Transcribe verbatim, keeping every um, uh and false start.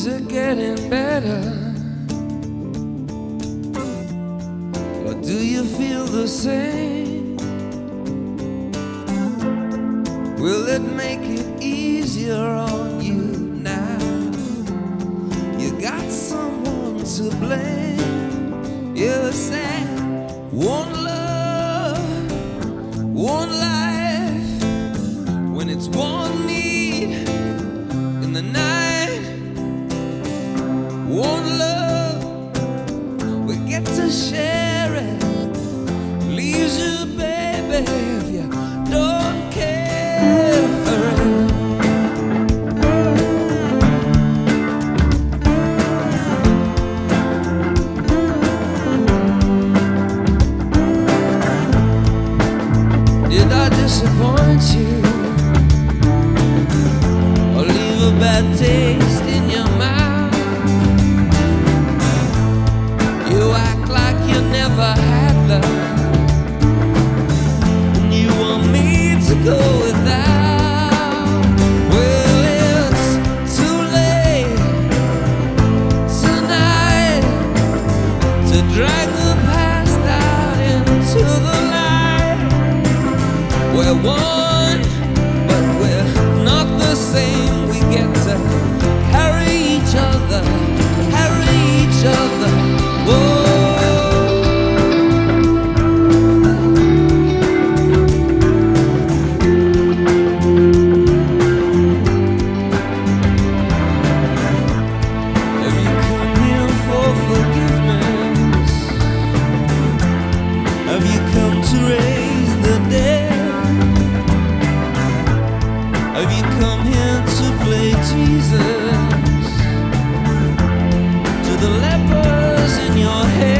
are getting better, or do you feel the same? Will it make it easier on you now? You got someone to blame. You said one love, one life, when it's one need in the night, one love, we get to share it. Leaves you, baby, if you don't care for it. Did I disappoint you, or leave a bad taste in your mouth? You act like you never had love, and you want me to go without. Well, it's too late tonight to drag the past out into the light. We're one, but we're not the same. We get to carry each other, carry each other. Whoa. Have you come here for forgiveness? Have you come to raise the dead? Have you come here to play Jesus to the lepers in your head?